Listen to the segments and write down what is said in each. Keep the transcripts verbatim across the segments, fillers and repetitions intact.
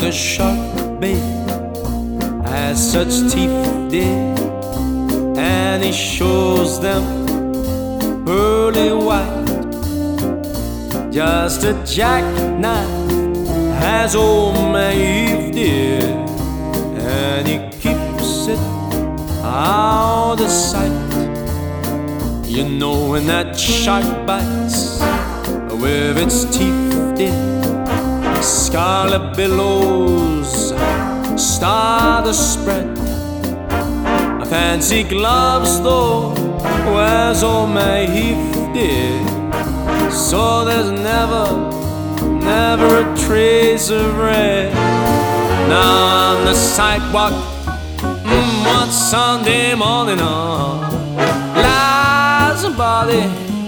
the shark, babe, has such teeth, dear, and he shows them pearly white. Just a jackknife has old Maeve, dear, and he keeps it out of sight. You know when that shark bites with its teeth, dear, scarlet billows start to spread. Fancy gloves though wears old Maeve, dear, so there's never, never a trace of red. Now on the sidewalk, mm, one Sunday morning on, lies somebody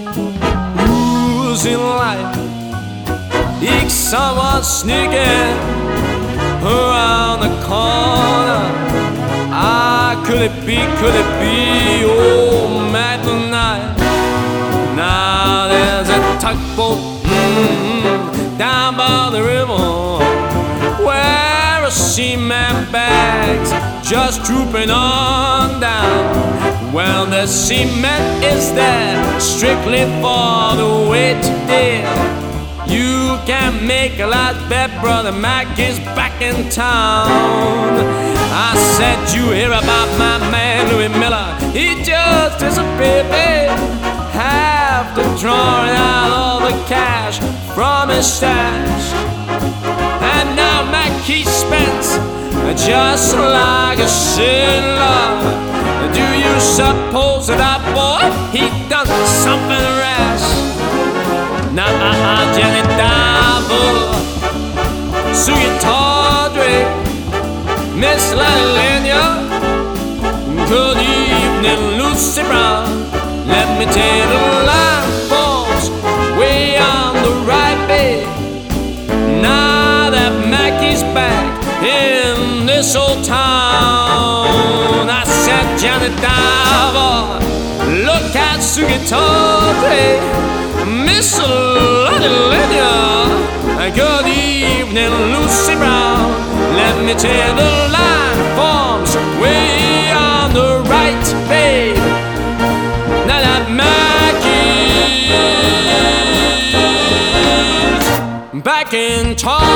who's in life. Each someone sneaking around the corner. Ah, could it be, could it be old Mac the Knife? Now there's a tugboat mm-hmm, down by the river, where a seaman bags just drooping on down. Well, the cement is there strictly for the weight, dear. You can make a lot bet Brother Mac is back in town. I said you hear about my man Louis Miller, he just disappeared, babe. Have to draw out all the cash from his stash, and now Mac he spends just like a sailor. Do you suppose that that boy he done something rash? Now uh-uh, Janet Diver, Sugie Tawdry, Miss Lalanya, good evening Lucy Brown. Let me tell you the line falls way on the right, babe. Now that Mackie's back in this old town, I said Janet Diver, look at Sugie Tawdry, Miss Lalanya, good evening Lucy Brown. Let me tell you the line forms way on the right, babe. Now that Mackie's back in town.